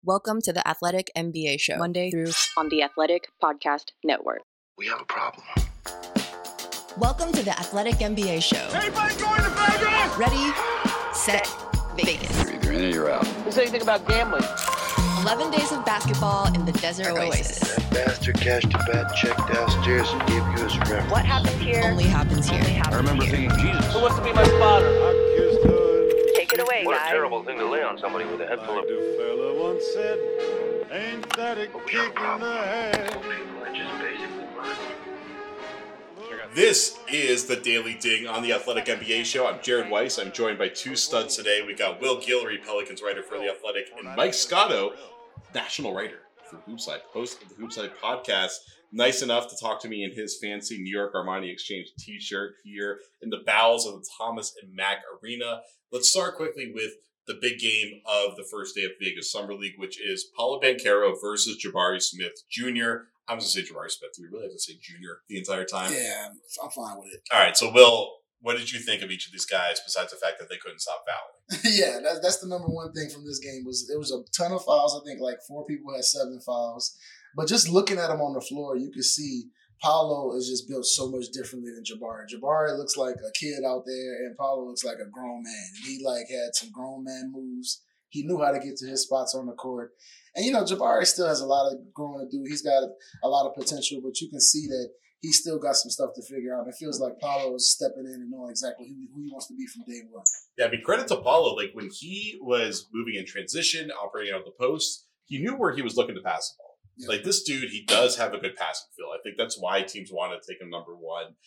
Welcome to the Athletic NBA Show, Monday through on the Athletic Podcast Network. We have a problem. Welcome to the Athletic NBA Show. Anybody going to Vegas? Ready, set, Vegas. You're either in or you're out. Who said anything about gambling? 11 days of basketball in the desert oasis. That bastard cashed a bad check downstairs and gave you his reference. What happens here? Only happens here. I remember thinking, Jesus. Who wants to be my spotter? Take it away, What a guys. terrible thing to lay on somebody with a head full of... The fella once said, ain't that a But we have a kick in problem. the head? Some people are just basically lying. This is the Daily Ding on the Athletic NBA Show. I'm Jared Weiss. I'm joined by two studs today. We got Will Guillory, Pelicans writer for The Athletic, and Mike Scotto, national writer for Hoopside, host of the Hoopside podcast. Nice enough to talk to me in his fancy New York Armani Exchange t-shirt here in the bowels of the Thomas and Mack Arena. Let's start quickly with the big game of the first day of Vegas Summer League, which is Paolo Banchero versus Jabari Smith Jr. I'm going to say Jabari Smith. Do we really have to say Jr. the entire time? Yeah, I'm fine with it. All right, so Will, what did you think of each of these guys besides the fact that they couldn't stop fouling? Yeah, that's the number one thing from this game was it was a ton of fouls. I think like 4 people had 7 fouls. But just looking at them on the floor, you can see Paolo is just built so much differently than Jabari. Jabari looks like a kid out there, and Paolo looks like a grown man. And he had some grown man moves. He knew how to get to his spots on the court. And, Jabari still has a lot of growing to do. He's got a lot of potential, but you can see that he's still got some stuff to figure out. It feels like Paolo is stepping in and knowing exactly who he wants to be from day one. Yeah, I mean, credit to Paolo. Like, when he was moving in transition, operating out of the post, he knew where he was looking to pass the ball. Yeah. Like, this dude, he does have a good passing feel. I think that's why teams want to take him number one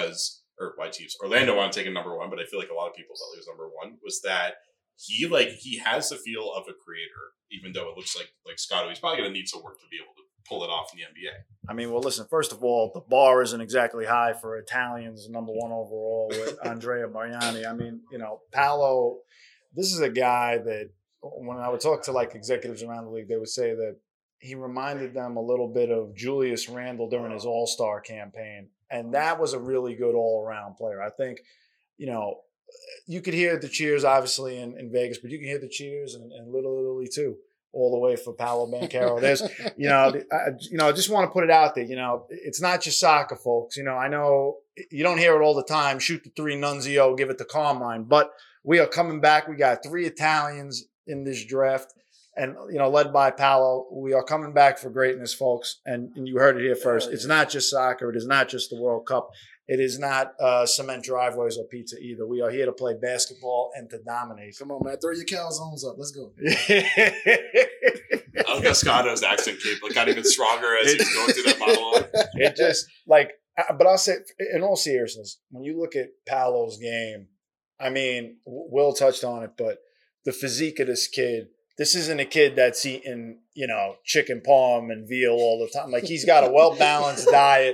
Orlando wanted to take him number one, but I feel like a lot of people thought he was number one, was that he has the feel of a creator, even though it looks like Scotto, he's probably going to need some work to be able to pull it off in the NBA. I mean, well, listen, first of all, the bar isn't exactly high for Italians, number one overall with Andrea Bargnani. I mean, Paolo, this is a guy that when I would talk to like executives around the league, they would say that he reminded them a little bit of Julius Randle during his All-Star campaign. And that was a really good all-around player. I think, you could hear the cheers, obviously, in Vegas, but you can hear the cheers in Little Italy, too, all the way for Paolo Banchero. There's, I just want to put it out there. It's not just soccer, folks. I know you don't hear it all the time. Shoot the 3, Nunzio, give it to Carmine. But we are coming back. We got 3 Italians in this draft. And, led by Paolo, we are coming back for greatness, folks. And you heard it here first. It's not just soccer. It is not just the World Cup. It is not cement driveways or pizza either. We are here to play basketball and to dominate. Come on, man. Throw your calzones up. Let's go. I look at Scotto's accent got even stronger as he's going through that monologue. It just, but I'll say, in all seriousness, when you look at Paolo's game, I mean, Will touched on it, but the physique of this kid, this isn't a kid that's eating, chicken parm and veal all the time. Like, he's got a well-balanced diet.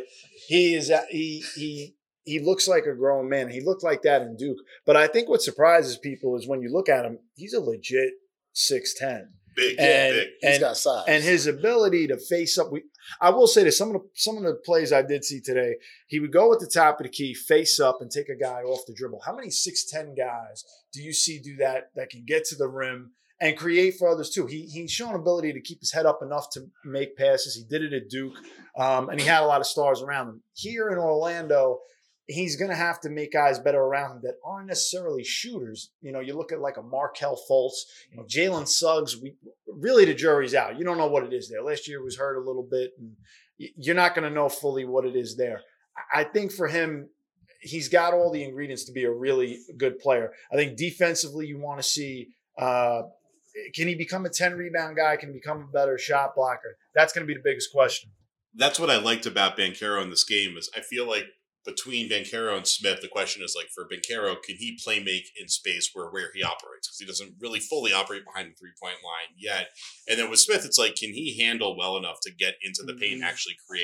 He looks like a grown man. He looked like that in Duke. But I think what surprises people is when you look at him, he's a legit 6'10". Big, big. He's got size. And his ability to face up. I will say this, some of the plays I did see today, he would go at the top of the key, face up, and take a guy off the dribble. How many 6'10" guys do you see do that can get to the rim and create for others too? He's shown ability to keep his head up enough to make passes. He did it at Duke, and he had a lot of stars around him. Here in Orlando, he's going to have to make guys better around him that aren't necessarily shooters. You look at like a Markelle Fultz, Jalen Suggs. Really, the jury's out. You don't know what it is there. Last year was hurt a little bit, and you're not going to know fully what it is there. I think for him, he's got all the ingredients to be a really good player. I think defensively, you want to see. Can he become a 10-rebound guy? Can he become a better shot blocker? That's going to be the biggest question. That's what I liked about Banchero in this game is I feel like between Banchero and Smith, the question is like for Banchero, can he play make in space where he operates? Because he doesn't really fully operate behind the three-point line yet. And then with Smith, it's like, can he handle well enough to get into the paint and actually create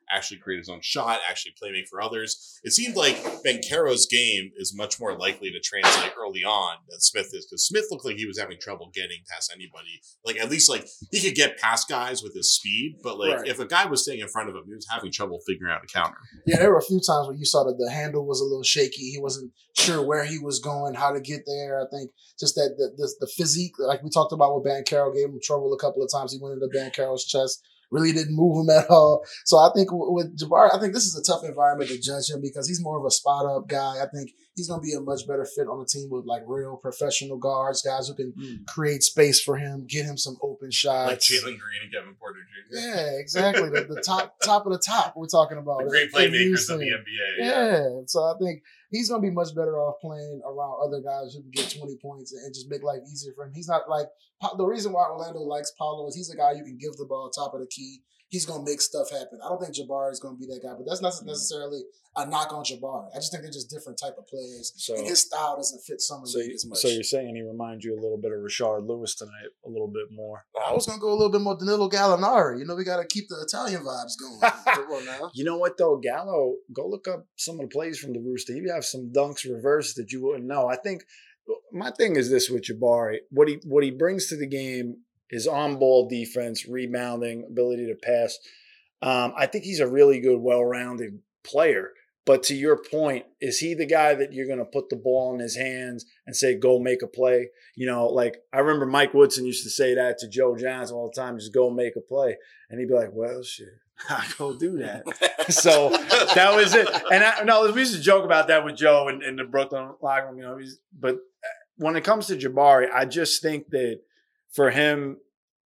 actually create his own shot, actually playmake for others. It seemed like Banchero's game is much more likely to translate early on than Smith is, because Smith looked like he was having trouble getting past anybody. Like, at least, like, he could get past guys with his speed, but, like, if a guy was staying in front of him, he was having trouble figuring out a counter. Yeah, there were a few times where you saw that the handle was a little shaky. He wasn't sure where he was going, how to get there. I think just that the physique, like we talked about with Banchero, gave him trouble a couple of times. He went into Banchero's chest, really didn't move him at all. So I think with Jabari, I think this is a tough environment to judge him because he's more of a spot up guy. I think he's going to be a much better fit on a team with like real professional guards, guys who can create space for him, get him some open shots. Like Jalen Green and Kevin Porter Jr. Yeah, exactly. the top of the top we're talking about. The great playmakers of the NBA. Yeah. So I think he's going to be much better off playing around other guys who can get 20 points and just make life easier for him. He's not like – the reason why Orlando likes Paolo is he's a guy you can give the ball top of the key. He's going to make stuff happen. I don't think Jabari is going to be that guy, but that's not necessarily a knock on Jabari. I just think they're just different type of players. So, and his style doesn't fit Summer League as much. So you're saying he reminds you a little bit of Rashard Lewis tonight, a little bit more. I was going to go a little bit more Danilo Gallinari. You know, we got to keep the Italian vibes going. Now. You know what, though? Gallo, go look up some of the plays from the Rooster. He have some dunks reversed that you wouldn't know. I think my thing is this with Jabari. What he brings to the game is on-ball defense, rebounding, ability to pass. I think he's a really good, well-rounded player. But to your point, is he the guy that you're going to put the ball in his hands and say, go make a play? You know, like I remember Mike Woodson used to say that to Joe Johnson all the time, just go make a play. And he'd be like, well, shit, I go do that. So that was it. And we used to joke about that with Joe in the Brooklyn locker room, you know. But when it comes to Jabari, I just think that for him,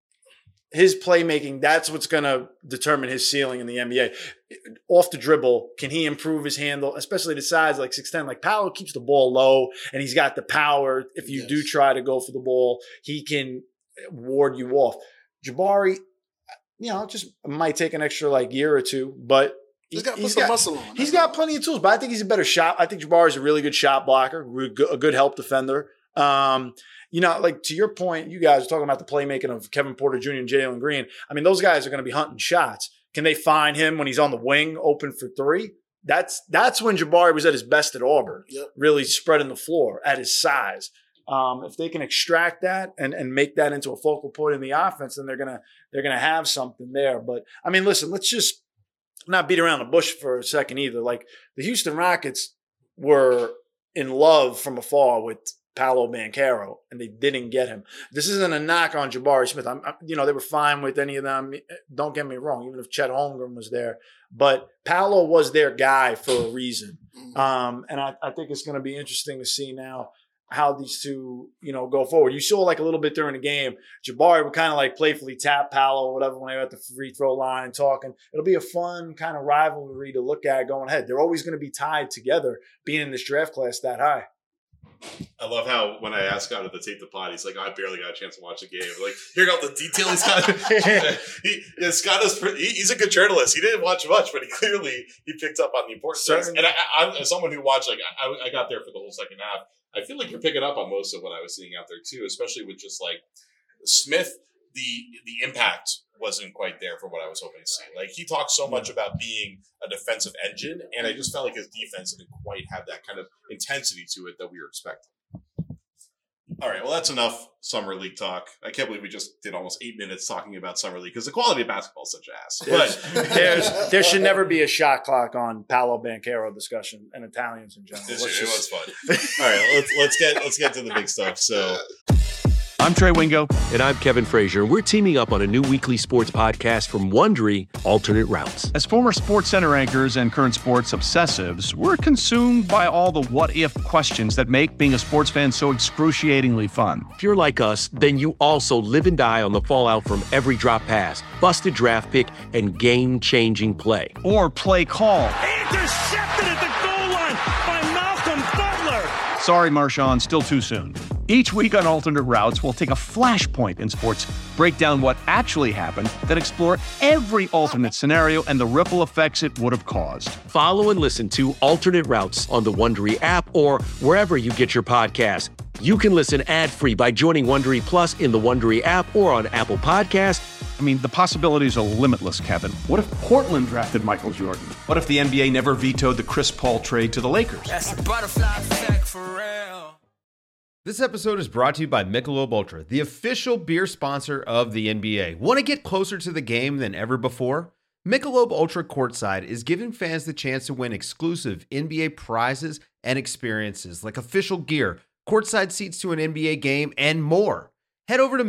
his playmaking, that's what's going to determine his ceiling in the NBA. Off the dribble, can he improve his handle, especially the size like 6'10"? Like Paolo keeps the ball low, and he's got the power. If you do try to go for the ball, he can ward you off. Jabari, you know, just might take an extra like year or two, but he's got to put some muscle on. He's got plenty of tools, but I think he's a better shot. I think Jabari is a really good shot blocker, a good help defender. You know, like to your point, you guys are talking about the playmaking of Kevin Porter Jr. and Jalen Green. I mean, those guys are going to be hunting shots. Can they find him when he's on the wing open for three? That's when Jabari was at his best at Auburn, really spreading the floor at his size. If they can extract that and make that into a focal point in the offense, then they're gonna have something there. But I mean, listen, let's just not beat around the bush for a second either. Like the Houston Rockets were in love from afar with Paolo Banchero, and they didn't get him. This isn't a knock on Jabari Smith. You know, they were fine with any of them. Don't get me wrong, even if Chet Holmgren was there. But Paolo was their guy for a reason. And I think it's going to be interesting to see now how these two, you know, go forward. You saw like a little bit during the game, Jabari would kind of like playfully tap Paolo or whatever when they were at the free throw line talking. It'll be a fun kind of rivalry to look at going ahead. They're always going to be tied together being in this draft class that high. I love how when I asked Scott to tape the pod, he's like, I barely got a chance to watch the game. Like, hear all the detail he's got. Scott he's a good journalist. He didn't watch much, but he picked up on the important things. And I, as someone who watched, like, I got there for the whole second half. I feel like you're picking up on most of what I was seeing out there too, especially with just like Smith. The impact wasn't quite there for what I was hoping to see. Like he talked so much about being a defensive engine, and I just felt like his defense didn't quite have that kind of intensity to it that we were expecting. All right, well, that's enough Summer League talk. I can't believe we just did almost 8 minutes talking about Summer League because the quality of basketball is such ass. But there should never be a shot clock on Paolo Banchero discussion and Italians in general. It was fun. All right, let's get to the big stuff. So. I'm Trey Wingo. And I'm Kevin Frazier. We're teaming up on a new weekly sports podcast from Wondery, Alternate Routes. As former SportsCenter anchors and current sports obsessives, we're consumed by all the what-if questions that make being a sports fan so excruciatingly fun. If you're like us, then you also live and die on the fallout from every drop pass, busted draft pick, and game-changing play. Or play call. Intercepted at the goal line by Malcolm Butler. Sorry, Marshawn, still too soon. Each week on Alternate Routes, we'll take a flashpoint in sports, break down what actually happened, then explore every alternate scenario and the ripple effects it would have caused. Follow and listen to Alternate Routes on the Wondery app or wherever you get your podcasts. You can listen ad-free by joining Wondery Plus in the Wondery app or on Apple Podcasts. I mean, the possibilities are limitless, Kevin. What if Portland drafted Michael Jordan? What if the NBA never vetoed the Chris Paul trade to the Lakers? That's the butterfly effect for real. This episode is brought to you by Michelob Ultra, the official beer sponsor of the NBA. Want to get closer to the game than ever before? Michelob Ultra Courtside is giving fans the chance to win exclusive NBA prizes and experiences like official gear, courtside seats to an NBA game, and more. Head over to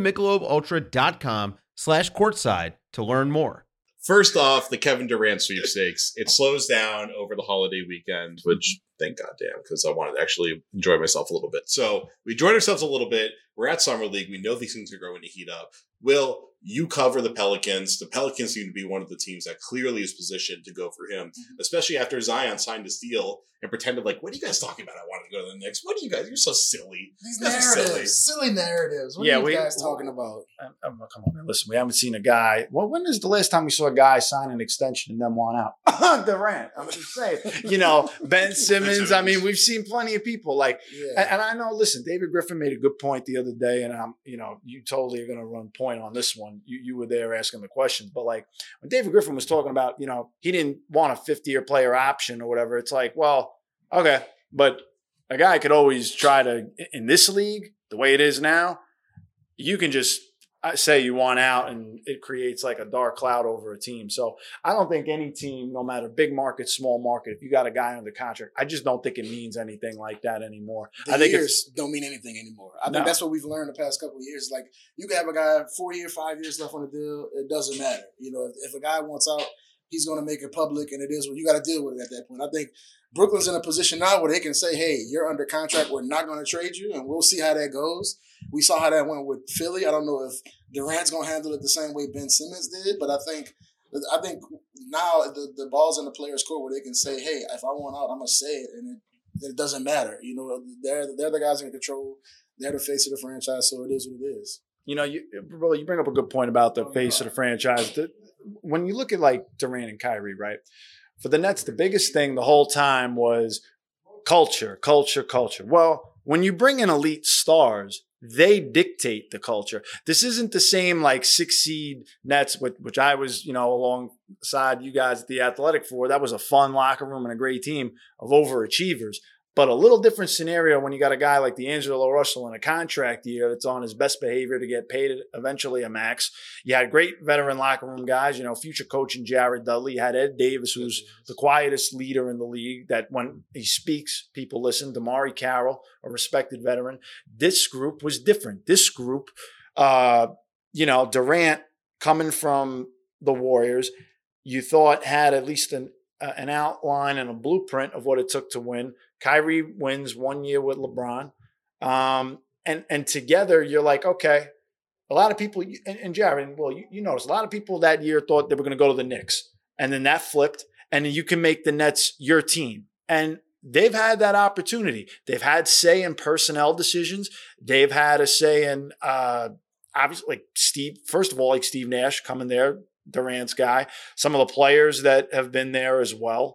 MichelobUltra.com/courtside to learn more. First off, the Kevin Durant sweepstakes. It slows down over the holiday weekend, which thank goddamn, because I wanted to actually enjoy myself a little bit. So we enjoyed ourselves a little bit. We're at Summer League. We know these things are going to heat up. Will, you cover the Pelicans. The Pelicans seem to be one of the teams that clearly is positioned to go for him, especially after Zion signed his deal and pretended like, what are you guys talking about? I wanted to go to the Knicks. What are you guys? You're so silly. These narratives, silly naratives. What are you guys talking about? Come on, man. Listen, we haven't seen a guy. Well, when is the last time we saw a guy sign an extension and then want out? Durant. I'm just saying. Ben Simmons. I mean, we've seen plenty of people like, and I know. Listen, David Griffin made a good point the other day, and you totally are going to run point on this one. You were there asking the questions, but like when David Griffin was talking about, he didn't want a 50-year player option or whatever. It's like, well, okay, but a guy could always try to, in this league, the way it is now, you can just say you want out and it creates like a dark cloud over a team. So I don't think any team, no matter big market, small market, if you got a guy under contract, I just don't think it means anything like that anymore. I think years don't mean anything anymore. I think that's what we've learned the past couple of years. Like you can have a guy 4 years, 5 years left on the deal. It doesn't matter. If a guy wants out, he's going to make it public, and it is what you got to deal with it at that point. I think Brooklyn's in a position now where they can say, hey, you're under contract. We're not going to trade you, and we'll see how that goes. We saw how that went with Philly. I don't know if Durant's going to handle it the same way Ben Simmons did, but I think now the ball's in the players' court where they can say, hey, if I want out, I'm going to say it, and it doesn't matter. They're the guys in control. They're the face of the franchise, so it is what it is. You bring up a good point about the face of the franchise. When you look at like Durant and Kyrie, right? For the Nets, the biggest thing the whole time was culture. Well, when you bring in elite stars, they dictate the culture. This isn't the same like 6-seed Nets, which I was, alongside you guys at the Athletic for. That was a fun locker room and a great team of overachievers. But a little different scenario when you got a guy like D'Angelo Russell in a contract year that's on his best behavior to get paid eventually a max. You had great veteran locker room guys, future coach in Jared Dudley. You had Ed Davis, who's the quietest leader in the league, that when he speaks, people listen. Damari Carroll, a respected veteran. This group was different. This group, Durant coming from the Warriors, you thought had at least an outline and a blueprint of what it took to win. Kyrie wins 1 year with LeBron. And together you're like, okay, a lot of people, and Jared, well, you notice a lot of people that year thought they were going to go to the Knicks. And then that flipped, and then you can make the Nets your team. And they've had that opportunity. They've had say in personnel decisions. They've had a say in, obviously, like Steve Nash coming there, Durant's guy, some of the players that have been there as well.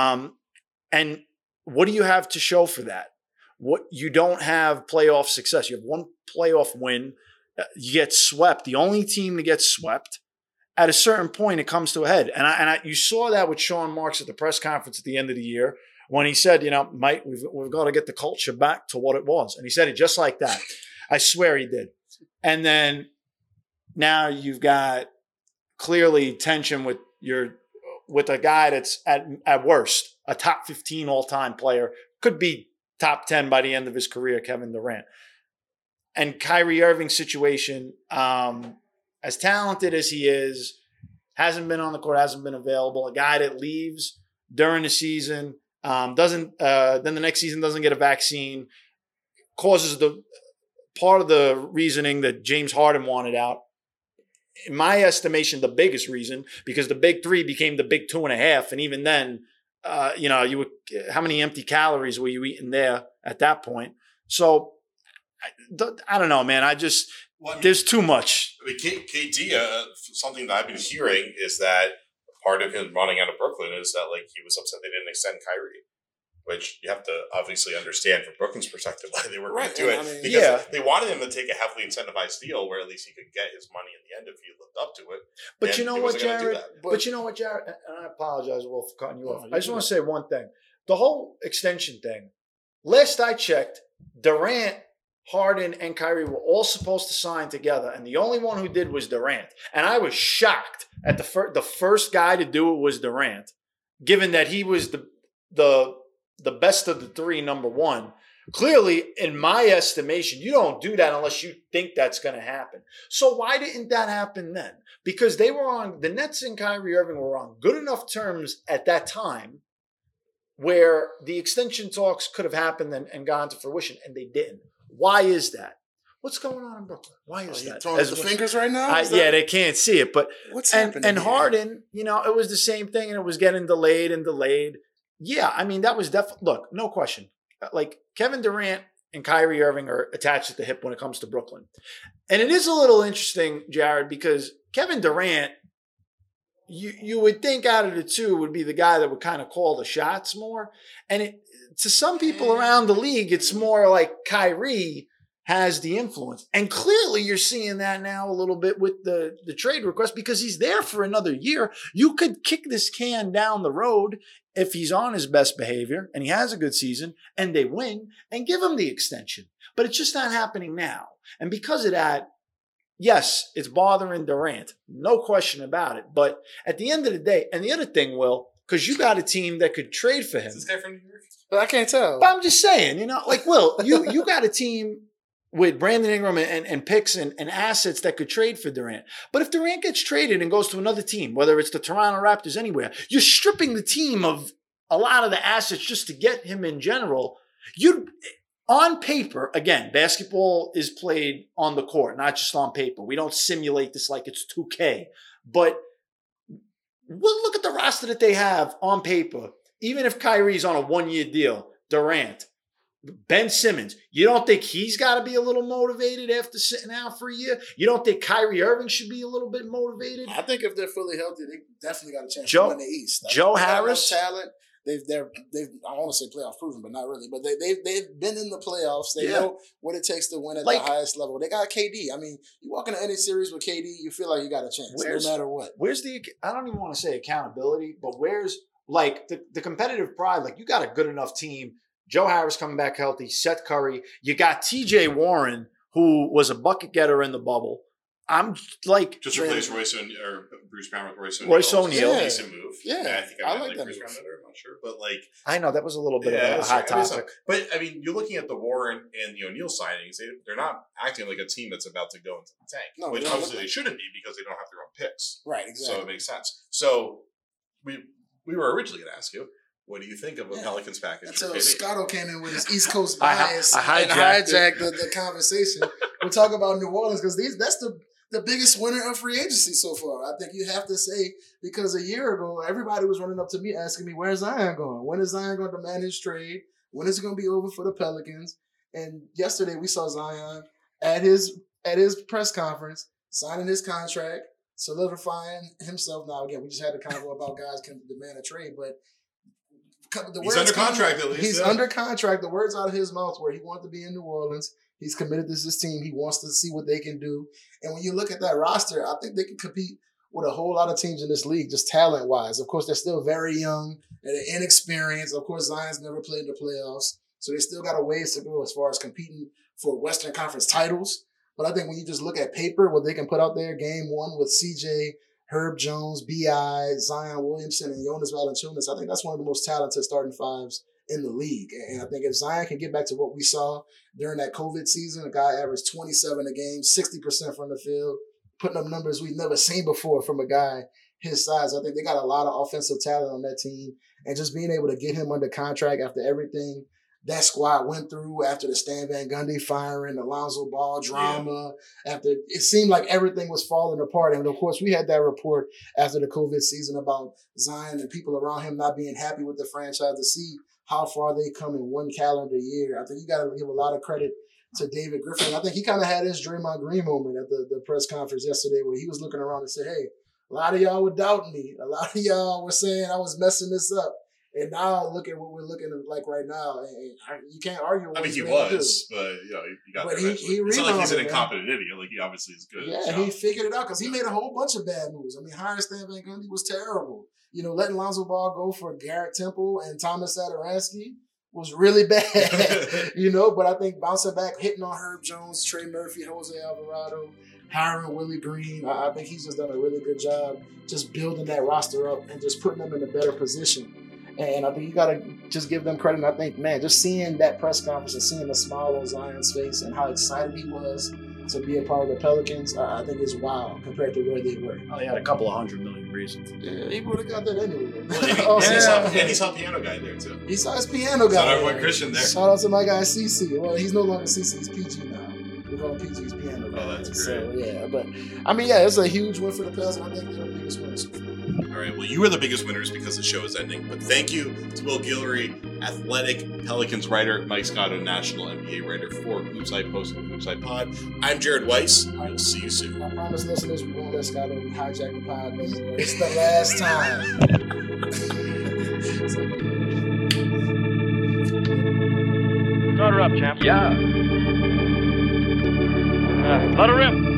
And what do you have to show for that? What you don't have playoff success. You have one playoff win. You get swept. The only team to get swept. At a certain point, it comes to a head. And you saw that with Sean Marks at the press conference at the end of the year when he said, Mike, we've got to get the culture back to what it was. And he said it just like that. I swear he did. And then now you've got clearly tension with a guy that's at worst a top 15 all-time player, could be top 10 by the end of his career, Kevin Durant. And Kyrie Irving's situation, as talented as he is, hasn't been on the court, hasn't been available. A guy that leaves during the season, then the next season doesn't get a vaccine, causes the part of the reasoning that James Harden wanted out. In my estimation, the biggest reason, because the big three became the big 2.5. And even then, how many empty calories were you eating there at that point? So I don't know, man. There's too much. I mean, KD, something that I've been hearing is that part of him running out of Brooklyn is that like he was upset they didn't extend Kyrie. Which you have to obviously understand from Brooklyn's perspective why they were going to do it. Because they wanted him to take a heavily incentivized deal where at least he could get his money in the end if he lived up to it. But And you know he what, wasn't gonna do Jared? that. But you know what, Jared? And I apologize, Will, for cutting you off. you I just do want it. to say one thing. The whole extension thing. Last I checked, Durant, Harden, and Kyrie were all supposed to sign together, and the only one who did was Durant. And I was shocked at the first guy to do it was Durant, given that he was the best of the three, number one. Clearly, in my estimation, you don't do that unless you think that's going to happen. So why didn't that happen then? Because the Nets and Kyrie Irving were on good enough terms at that time where the extension talks could have happened and gone to fruition, and they didn't. Why is that? What's going on in Brooklyn? Why is that? Throwing the fingers right now? Yeah, they can't see it. But what's happening? And here? Harden, it was the same thing, and it was getting delayed and delayed. Yeah, I mean, that was definitely, look, no question. Like, Kevin Durant and Kyrie Irving are attached at the hip when it comes to Brooklyn. And it is a little interesting, Jared, because Kevin Durant, you would think out of the two would be the guy that would kind of call the shots more. And to some people around the league, it's more like Kyrie has the influence. And clearly you're seeing that now a little bit with the trade request because he's there for another year. You could kick this can down the road if he's on his best behavior and he has a good season and they win and give him the extension. But it's just not happening now. And because of that, yes, it's bothering Durant. No question about it. But at the end of the day, and the other thing, Will, because you got a team that could trade for him. Is this guy from New York? But I can't tell. But I'm just saying, like, Will, you got a team with Brandon Ingram and picks and assets that could trade for Durant. But if Durant gets traded and goes to another team, whether it's the Toronto Raptors, anywhere, you're stripping the team of a lot of the assets just to get him in general. On paper, again, basketball is played on the court, not just on paper. We don't simulate this like it's 2K. But look at the roster that they have on paper. Even if Kyrie's on a one-year deal, Durant, Ben Simmons, you don't think he's got to be a little motivated after sitting out for a year? You don't think Kyrie Irving should be a little bit motivated? I think if they're fully healthy, they definitely got a chance Joe- to win the East. Joe they got Harris? enough talent. They've I want to say playoff proven, but not really. But they've been in the playoffs. They know what it takes to win at the highest level. They got KD. I mean, you walk into any series with KD, you feel like you got a chance, no matter what. Where's I don't even want to say accountability, but where's like the competitive pride? Like, you got a good enough team. Joe Harris coming back healthy, Seth Curry. You got TJ Warren, who was a bucket getter in the bubble. I'm like just replace Bruce Brown with Royce O'Neal. Royce O'Neal, decent move. Yeah, I think I like Bruce Brown better. I'm not sure, but I know that was a little bit of a hot topic. But I mean, you're looking at the Warren and the O'Neal signings; they're not acting like a team that's about to go into the tank. No, which obviously they shouldn't be because they don't have their own picks. Right, exactly. So it makes sense. So we were originally going to ask you, what do you think of a Pelicans package? Until Scotto came in with his East Coast bias I and hijacked the conversation. We're talking about New Orleans because that's the biggest winner of free agency so far. I think you have to say, because a year ago, everybody was running up to me asking me, where's Zion going? When is Zion going to demand his trade? When is it going to be over for the Pelicans? And yesterday we saw Zion at his press conference, signing his contract, solidifying himself. Now, again, we just had a convo about guys can demand a trade, but he's under contract at least. He's under contract. The words out of his mouth where he wanted to be in New Orleans. He's committed to this team. He wants to see what they can do. And when you look at that roster, I think they can compete with a whole lot of teams in this league, just talent-wise. Of course, they're still very young and they're inexperienced. Of course, Zion's never played in the playoffs. So they still got a ways to go as far as competing for Western Conference titles. But I think when you just look at paper, what they can put out there, game one with CJ, Herb Jones, B.I., Zion Williamson, and Jonas Valanciunas, I think that's one of the most talented starting fives in the league. And I think if Zion can get back to what we saw during that COVID season, a guy averaged 27 a game, 60% from the field, putting up numbers we've never seen before from a guy his size. I think they got a lot of offensive talent on that team. And just being able to get him under contract after everything that squad went through, after the Stan Van Gundy firing, the Lonzo Ball drama, after it seemed like everything was falling apart. And of course, we had that report after the COVID season about Zion and people around him not being happy with the franchise, to see how far they come in one calendar year. I think you got to give a lot of credit to David Griffin. I think he kind of had his Draymond Green moment at the press conference yesterday where he was looking around and said, hey, a lot of y'all were doubting me. A lot of y'all were saying I was messing this up. And now look at what we're looking at like right now. And you can't argue with I mean, he what he's was, but you know, he got But there. he It's not like he's an rebounded, incompetent idiot. Like he obviously is good. at his Yeah, job. he figured it out because he made a whole bunch of bad moves. I mean, hiring Stan Van Gundy was terrible. You know, letting Lonzo Ball go for Garrett Temple and Thomas Satoransky was really bad. You know, but I think bouncing back, hitting on Herb Jones, Trey Murphy, Jose Alvarado, hiring Willie Green, I think he's just done a really good job just building that roster up and just putting them in a better position. And I think you got to just give them credit. And I think, man, just seeing that press conference and seeing the smile on Zion's face and how excited he was to be a part of the Pelicans, I think is wild compared to where they were. Oh, he had a couple of 100 million reasons. Yeah, he would have got that anyway. Well, he saw a piano guy there, too. He saw his piano guy. Shout out to my Christian there. Shout out to my guy, CC. Well, he's no longer CC. He's PG now. We're going PG. He's piano guy. Oh, that's great. So, yeah, but, I mean, yeah, it's a huge win for the Pelicans. I think they're the biggest winners. All right, well, you are the biggest winners because the show is ending. But thank you to Will Guillory, Athletic Pelicans writer, Mike Scotto, National NBA writer for Hoopside Post and Hoopside Pod. I'm Jared Weiss. We'll see you soon. I promise listeners we won't let Scotto hijack the pod. It's the last time. Start her up, champ. Yeah. Let her rip.